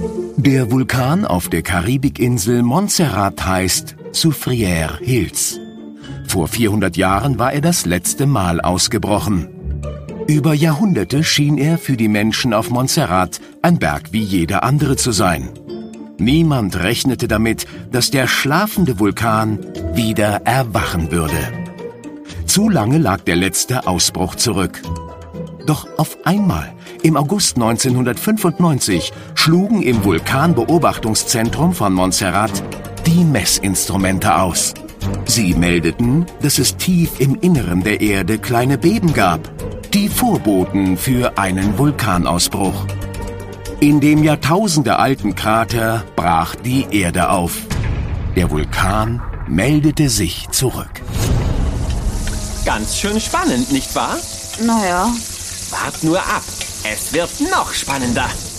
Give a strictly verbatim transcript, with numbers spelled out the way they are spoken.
Der Vulkan auf der Karibikinsel Montserrat heißt Soufrière Hills. Vor vierhundert Jahren war er das letzte Mal ausgebrochen. Über Jahrhunderte schien er für die Menschen auf Montserrat ein Berg wie jeder andere zu sein. Niemand rechnete damit, dass der schlafende Vulkan wieder erwachen würde. Zu lange lag der letzte Ausbruch zurück. Doch auf einmal, im August neunzehnhundertfünfundneunzig, schlugen im Vulkanbeobachtungszentrum von Montserrat die Messinstrumente aus. Sie meldeten, dass es tief im Inneren der Erde kleine Beben gab, die Vorboten für einen Vulkanausbruch. In dem jahrtausendealten Krater brach die Erde auf. Der Vulkan meldete sich zurück. Ganz schön spannend, nicht wahr? Naja. Wart nur ab, es wird noch spannender.